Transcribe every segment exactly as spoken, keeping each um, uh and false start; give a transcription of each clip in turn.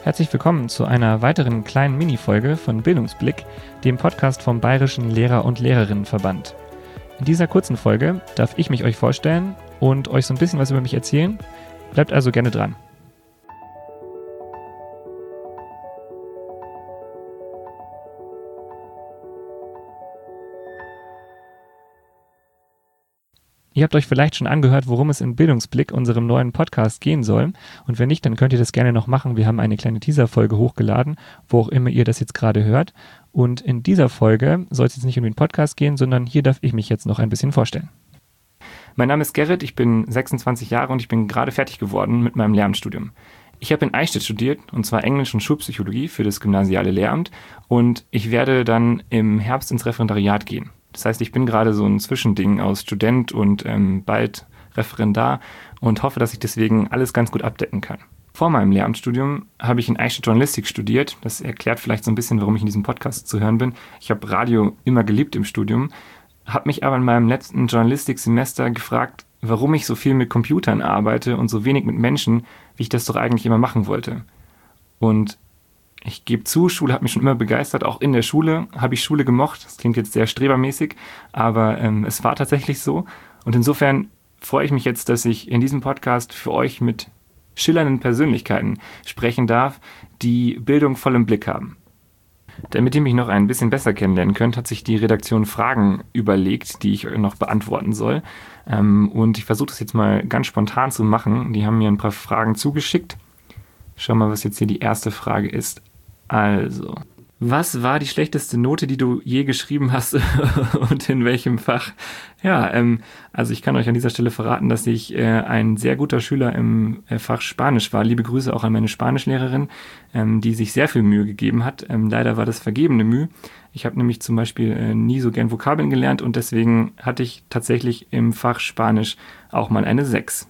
Herzlich willkommen zu einer weiteren kleinen Mini-Folge von Bildungsblick, dem Podcast vom Bayerischen Lehrer- und Lehrerinnenverband. In dieser kurzen Folge darf ich mich euch vorstellen und euch so ein bisschen was über mich erzählen. Bleibt also gerne dran. Ihr habt euch vielleicht schon angehört, worum es in Bildungsblick, unserem neuen Podcast, gehen soll. Und wenn nicht, dann könnt ihr das gerne noch machen. Wir haben eine kleine Teaser-Folge hochgeladen, wo auch immer ihr das jetzt gerade hört. Und in dieser Folge soll es jetzt nicht um den Podcast gehen, sondern hier darf ich mich jetzt noch ein bisschen vorstellen. Mein Name ist Gerrit, ich bin sechsundzwanzig Jahre und ich bin gerade fertig geworden mit meinem Lehramtsstudium. Ich habe in Eichstätt studiert, und zwar Englisch und Schulpsychologie für das gymnasiale Lehramt. Und ich werde dann im Herbst ins Referendariat gehen. Das heißt, ich bin gerade so ein Zwischending aus Student und ähm, bald Referendar und hoffe, dass ich deswegen alles ganz gut abdecken kann. Vor meinem Lehramtsstudium habe ich in Eichstätt Journalistik studiert. Das erklärt vielleicht so ein bisschen, warum ich in diesem Podcast zu hören bin. Ich habe Radio immer geliebt im Studium, habe mich aber in meinem letzten Journalistiksemester gefragt, warum ich so viel mit Computern arbeite und so wenig mit Menschen, wie ich das doch eigentlich immer machen wollte. Und ich gebe zu, Schule hat mich schon immer begeistert. Auch in der Schule habe ich Schule gemocht. Das klingt jetzt sehr strebermäßig, aber ähm, es war tatsächlich so. Und insofern freue ich mich jetzt, dass ich in diesem Podcast für euch mit schillernden Persönlichkeiten sprechen darf, die Bildung voll im Blick haben. Damit ihr mich noch ein bisschen besser kennenlernen könnt, hat sich die Redaktion Fragen überlegt, die ich euch noch beantworten soll. Ähm, und ich versuche das jetzt mal ganz spontan zu machen. Die haben mir ein paar Fragen zugeschickt. Schau mal, was jetzt hier die erste Frage ist. Also, was war die schlechteste Note, die du je geschrieben hast und in welchem Fach? Ja, ähm, also ich kann euch an dieser Stelle verraten, dass ich äh, ein sehr guter Schüler im äh, Fach Spanisch war. Liebe Grüße auch an meine Spanischlehrerin, ähm, die sich sehr viel Mühe gegeben hat. Ähm, leider war das vergebene Mühe. Ich habe nämlich zum Beispiel äh, nie so gern Vokabeln gelernt und deswegen hatte ich tatsächlich im Fach Spanisch auch mal eine sechs.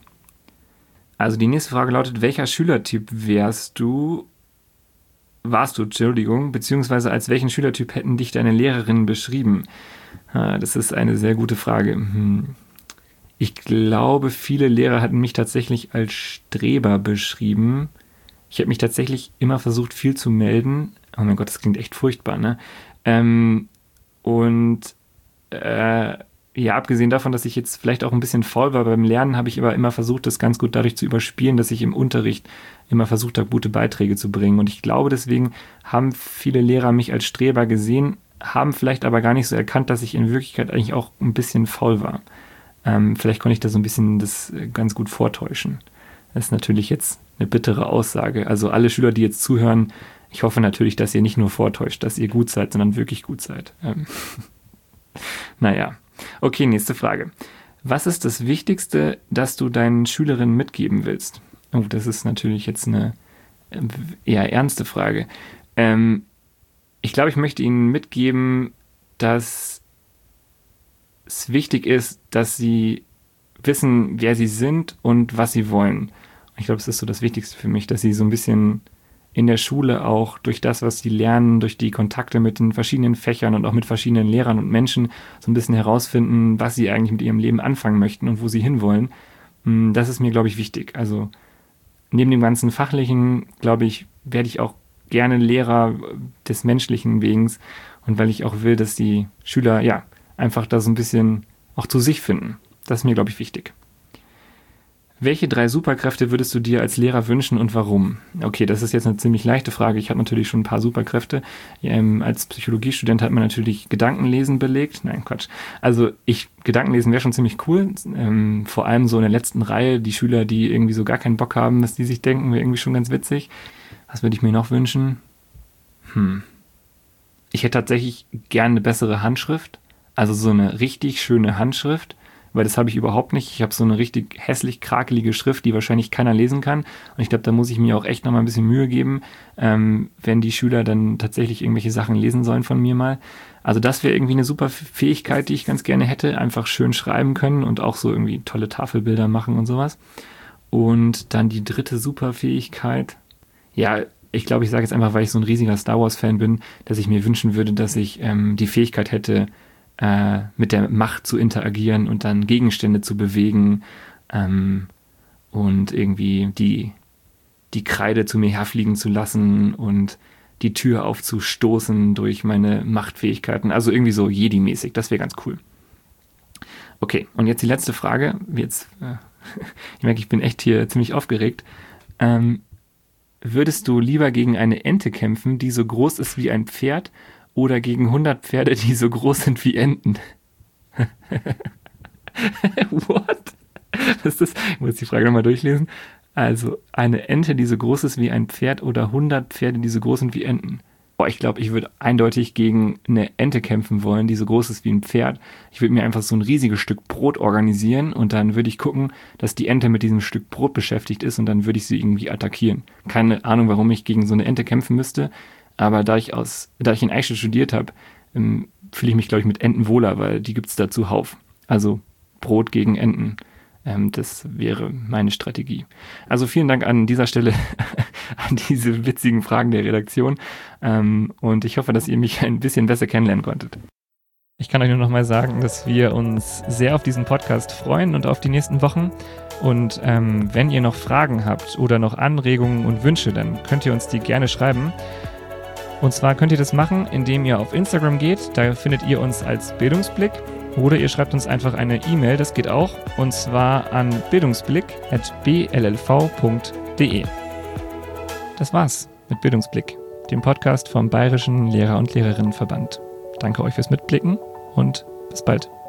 Also die nächste Frage lautet, welcher Schülertyp wärst du? Warst du, Entschuldigung, beziehungsweise als welchen Schülertyp hätten dich deine Lehrerinnen beschrieben? Das ist eine sehr gute Frage. Ich glaube, viele Lehrer hatten mich tatsächlich als Streber beschrieben. Ich habe mich tatsächlich immer versucht, viel zu melden. Oh mein Gott, das klingt echt furchtbar, ne? Ähm, und äh, ja, abgesehen davon, dass ich jetzt vielleicht auch ein bisschen faul war beim Lernen, habe ich aber immer versucht, das ganz gut dadurch zu überspielen, dass ich im Unterricht immer versucht habe, gute Beiträge zu bringen. Und ich glaube, deswegen haben viele Lehrer mich als Streber gesehen, haben vielleicht aber gar nicht so erkannt, dass ich in Wirklichkeit eigentlich auch ein bisschen faul war. Ähm, vielleicht konnte ich da so ein bisschen das ganz gut vortäuschen. Das ist natürlich jetzt eine bittere Aussage. Also alle Schüler, die jetzt zuhören, ich hoffe natürlich, dass ihr nicht nur vortäuscht, dass ihr gut seid, sondern wirklich gut seid. Ähm naja. Okay, nächste Frage. Was ist das Wichtigste, das du deinen Schülerinnen mitgeben willst? Oh, das ist natürlich jetzt eine eher ernste Frage. Ähm, ich glaube, ich möchte ihnen mitgeben, dass es wichtig ist, dass sie wissen, wer sie sind und was sie wollen. Ich glaube, es ist so das Wichtigste für mich, dass sie so ein bisschen in der Schule auch durch das, was sie lernen, durch die Kontakte mit den verschiedenen Fächern und auch mit verschiedenen Lehrern und Menschen so ein bisschen herausfinden, was sie eigentlich mit ihrem Leben anfangen möchten und wo sie hinwollen. Das ist mir, glaube ich, wichtig. Also neben dem ganzen Fachlichen, glaube ich, werde ich auch gerne Lehrer des menschlichen Wegens und weil ich auch will, dass die Schüler ja einfach da so ein bisschen auch zu sich finden. Das ist mir, glaube ich, wichtig. Welche drei Superkräfte würdest du dir als Lehrer wünschen und warum? Okay, das ist jetzt eine ziemlich leichte Frage. Ich habe natürlich schon ein paar Superkräfte. Ähm, als Psychologiestudent hat man natürlich Gedankenlesen belegt. Nein, Quatsch. Also ich, Gedankenlesen wäre schon ziemlich cool. Ähm, vor allem so in der letzten Reihe, die Schüler, die irgendwie so gar keinen Bock haben, was die sich denken, wäre irgendwie schon ganz witzig. Was würde ich mir noch wünschen? Hm. Ich hätte tatsächlich gerne eine bessere Handschrift. Also so eine richtig schöne Handschrift. Weil das habe ich überhaupt nicht. Ich habe so eine richtig hässlich krakelige Schrift, die wahrscheinlich keiner lesen kann. Und ich glaube, da muss ich mir auch echt nochmal ein bisschen Mühe geben, ähm, wenn die Schüler dann tatsächlich irgendwelche Sachen lesen sollen von mir mal. Also das wäre irgendwie eine super Fähigkeit, die ich ganz gerne hätte. Einfach schön schreiben können und auch so irgendwie tolle Tafelbilder machen und sowas. Und dann die dritte Superfähigkeit. Ja, ich glaube, ich sage jetzt einfach, weil ich so ein riesiger Star Wars-Fan bin, dass ich mir wünschen würde, dass ich ähm, die Fähigkeit hätte, äh, mit der Macht zu interagieren und dann Gegenstände zu bewegen ähm, und irgendwie die die Kreide zu mir herfliegen zu lassen und die Tür aufzustoßen durch meine Machtfähigkeiten. Also irgendwie so Jedi-mäßig. Das wäre ganz cool. Okay, und jetzt die letzte Frage. Jetzt, äh, ich merke, ich bin echt hier ziemlich aufgeregt. Ähm, würdest du lieber gegen eine Ente kämpfen, die so groß ist wie ein Pferd, oder gegen hundert Pferde, die so groß sind wie Enten? What? Was ist das? Ich muss die Frage nochmal durchlesen. Also, eine Ente, die so groß ist wie ein Pferd, oder hundert Pferde, die so groß sind wie Enten? Boah, ich glaube, ich würde eindeutig gegen eine Ente kämpfen wollen, die so groß ist wie ein Pferd. Ich würde mir einfach so ein riesiges Stück Brot organisieren und dann würde ich gucken, dass die Ente mit diesem Stück Brot beschäftigt ist und dann würde ich sie irgendwie attackieren. Keine Ahnung, warum ich gegen so eine Ente kämpfen müsste, aber da ich aus, da ich in Eichstätt studiert habe, ähm, fühle ich mich, glaube ich, mit Enten wohler, weil die gibt es da zuhauf. Also Brot gegen Enten. Ähm, das wäre meine Strategie. Also vielen Dank an dieser Stelle an diese witzigen Fragen der Redaktion. Ähm, und ich hoffe, dass ihr mich ein bisschen besser kennenlernen konntet. Ich kann euch nur noch mal sagen, dass wir uns sehr auf diesen Podcast freuen und auf die nächsten Wochen. Und ähm, wenn ihr noch Fragen habt oder noch Anregungen und Wünsche, dann könnt ihr uns die gerne schreiben. Und zwar könnt ihr das machen, indem ihr auf Instagram geht. Da findet ihr uns als Bildungsblick. Oder ihr schreibt uns einfach eine E-Mail, das geht auch. Und zwar an bildungsblick at b l l v punkt d e. Das war's mit Bildungsblick, dem Podcast vom Bayerischen Lehrer- und Lehrerinnenverband. Danke euch fürs Mitblicken und bis bald.